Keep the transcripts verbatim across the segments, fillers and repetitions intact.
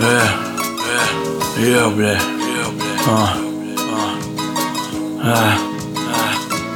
Э, э, я, бля, а, а, а.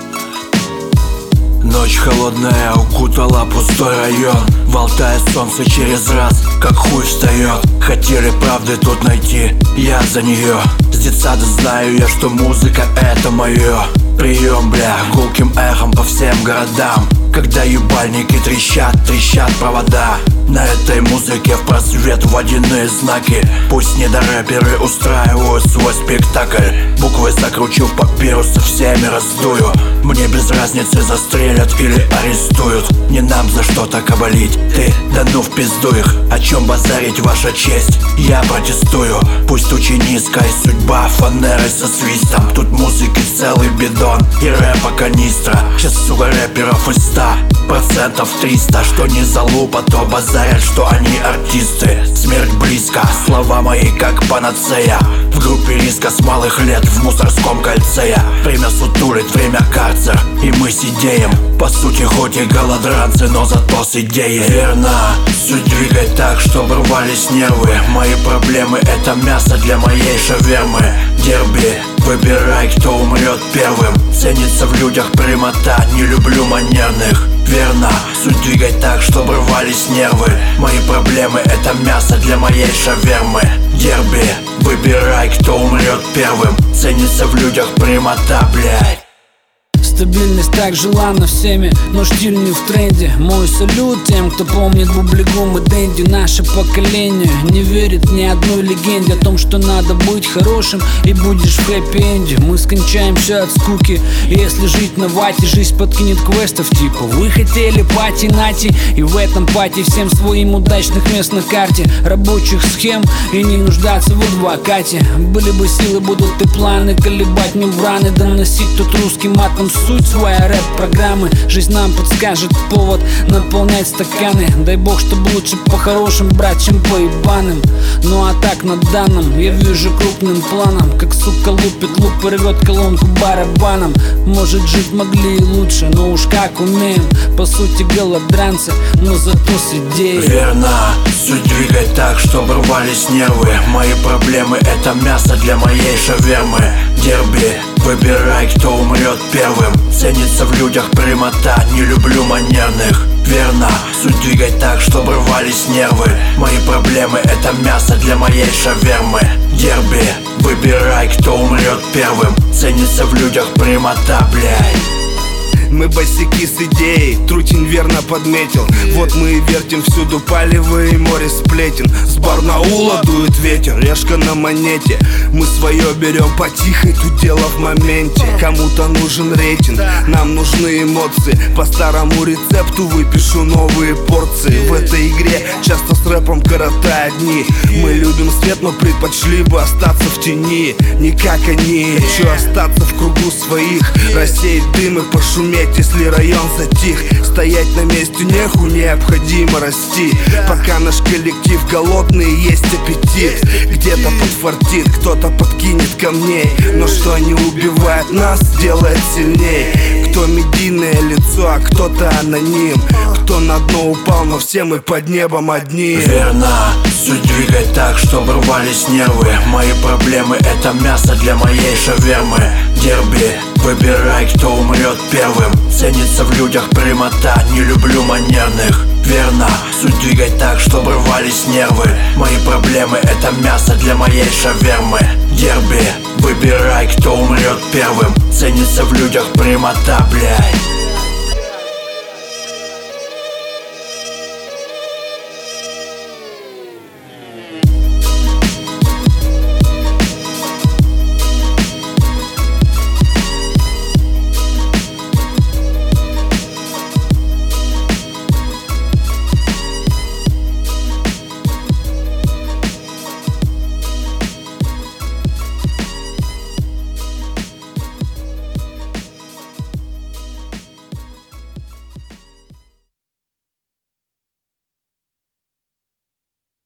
Ночь холодная укутала пустой район. Волтая солнце через раз, как хуй встает. Хотели правды тут найти, я за нее. С детсада знаю я, что музыка это мое. Прием, бля, гулким эхом по всем городам. Когда ебальники трещат, трещат провода. На этой музыке в просвет водяные знаки. Пусть недорэперы устраивают свой спектакль. Буквы закручу в папирусах, всеми раздую. Мне без разницы, застрелят или арестуют. Не нам за что-то кабалить, ты, да ну в пизду их. О чем базарить, ваша честь, я протестую. Пусть тучи низко и судьба фанерой со свистом. Тут музыки целый бидон и рэпа канистра. Сейчас, сука, рэперов из ста процентов триста. Что не залупа, то базарят, что они артисты. Смерть близко, слова мои как панацея. В группе риска с малых лет в мусорском кольце я. Время сутулит, время карцер, и мы сидеем. По сути хоть и голодранцы, но зато с идеей. Верно, суть двигай так, чтобы рвались нервы. Мои проблемы это мясо для моей шавермы. Дерби, выбирай, кто умрет первым. Ценится в людях прямота, не люблю манерных. Верно, суть двигай так, чтобы рвались нервы. Мои проблемы это мясо для моей шавермы. Дерби, выбирай, кто умрет первым. Ценится в людях прямота, блядь. Стабильность так желанна всеми, но штиль не в тренде. Мой салют тем, кто помнит Бублигум и Дэнди. Наше поколение не верит ни одной легенде о том, что надо быть хорошим и будешь в хэппи-энде. Мы скончаемся от скуки, если жить на вате. Жизнь подкинет квестов типа вы хотели пати нати. И в этом пати всем своим удачных мест на карте. Рабочих схем и не нуждаться в адвокате. Были бы силы, будут и планы колебать мембраны. Доносить тут русским матом суть своя рэп-программы. Жизнь нам подскажет повод наполнять стаканы. Дай бог, чтобы лучше по хорошим брать, чем по ебаным. Ну а так на данном я вижу крупным планом, как сука лупит луп и рвет колонку барабаном. Может жить могли и лучше, но уж как умеем. По сути голодранцы, но зато с идеей. Верно, суть двигай так, чтобы рвались нервы. Мои проблемы это мясо для моей шавермы. Дерби, выбирай, кто умрет первым. Ценится в людях прямота, не люблю манерных. Верно, суть двигай так, чтобы рвались нервы. Мои проблемы это мясо для моей шавермы. Дерби, выбирай, кто умрет первым. Ценится в людях прямота, блядь. Мы босяки с идеей, Трутень верно подметил. Вот мы и вертим всюду палево и море сплетен. С Барнаула дует ветер, решка на монете. Мы свое берем по-тихой, тут дело в моменте. Кому-то нужен рейтинг, нам нужны эмоции. По старому рецепту выпишу новые порции. В этой игре часто с рэпом коротают дни. Мы любим свет, но предпочли бы остаться в тени. Не как они, чё остаться в кругу своих. Рассеять дым и пошуметь, если район затих. Стоять на месте неху, необходимо расти. Пока наш коллектив голодный, есть аппетит. Где-то подфартит, кто-то подкинет камней. Но что не убивает нас, делает сильней. Кто медийное лицо, а кто-то аноним. Кто на дно упал, но все мы под небом одни. Верно, суть двигай так, чтобы рвались нервы. Мои проблемы это мясо для моей шавермы. Дерби, выбирай, кто умрет первым. Ценится в людях прямота, не люблю манерных. Верно, суть двигай так, чтобы рвались нервы. Мои проблемы это мясо для моей шавермы. Дерби, выбирай, кто умрет первым. Ценится в людях прямота, блядь.